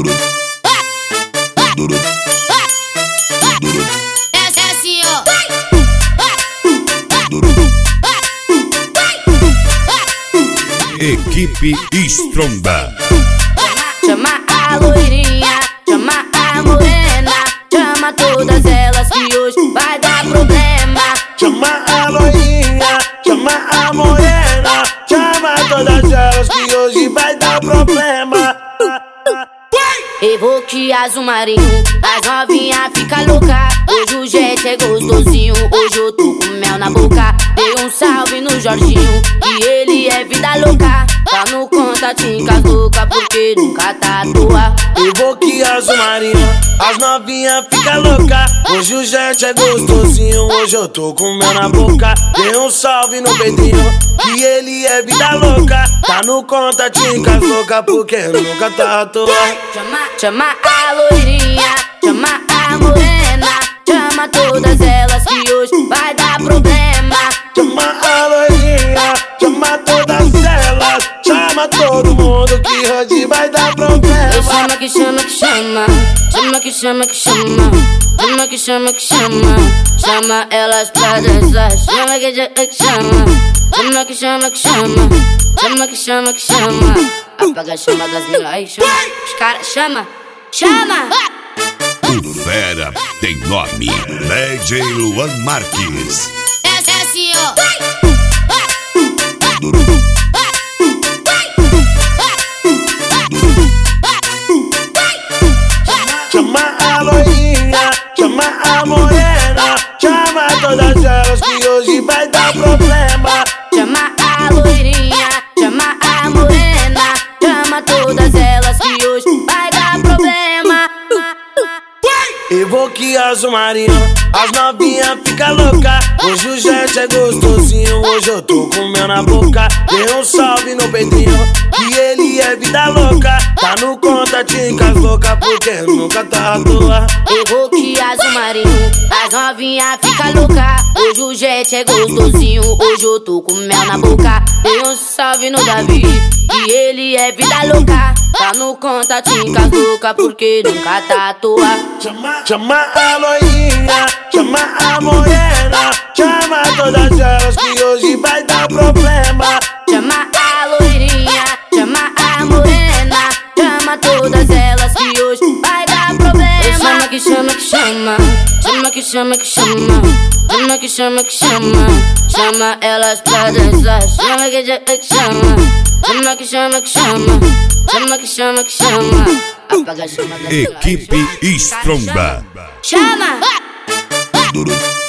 Essa é assim, ó. Equipe Stromba. Chama a loirinha, chama a morena, chama todas elas que hoje vai dar problema. Chama a loirinha, chama a morena, chama todas elas que hoje vai dar problema. Evoque azul marinho, as novinha fica louca. Hoje o jet é gostosinho, hoje eu tô com mel na boca. Dei um salve no Jorginho, que ele é vida louca. Tá no contatinho com as louca, porque nunca tá à toa. Evoque azul marinho, as novinha fica louca. Hoje o jet é gostosinho, hoje eu tô com mel na boca. Dei um salve no Pedrinho, que ele é vida louca. Tá no contatinho com as louca, porque nunca tá à toa. Chama a loirinha, chama a morena, chama todas elas que hoje vai dar problema. Chama a loirinha, chama todas elas, chama todo mundo que hoje vai dar problema. Chama que chama que chama, chama que chama que chama, chama que chama que chama, chama elas pra dançar. Chama que chama, chama que chama que chama, chama que chama que chama. Apaga a chama das minas, aí chama, os caras chama, chama. O fera tem nome, DJ Luan Marques. Essa é assim, ó. Chama a loirinha, chama a morena, chama todas elas que hoje vai dar problema. Chama a loirinha, chama a morena, chama todas elas que hoje vai dar problema. Evoque azul marinho, as novinha fica louca. Hoje o jet é gostosinho, hoje eu tô com mel na boca. Dei um salve no Pedrinho, que ele é vida louca. Tá no contatinho com as louca, porque nunca tá à toa. Evoque azul marinho, as novinha fica louca. Hoje o jet é gostosinho, hoje eu tô com mel na boca. Dei um salve no Davi, que ele é vida louca. Tá no contatinho com as louca, porque nunca tá à toa. Chama a loirinha, chama a morena, chama todas elas que hoje vai dar problema. Chama a loirinha, chama a morena, chama todas elas que hoje vai dar problema. Chama que chama que chama, chama que chama que chama, chama que chama que chama, chama elas pra dançar. Chama que chama, chama que chama que chama, chama que chama que chama. Apaga a chama da Equipe Stromba. chama.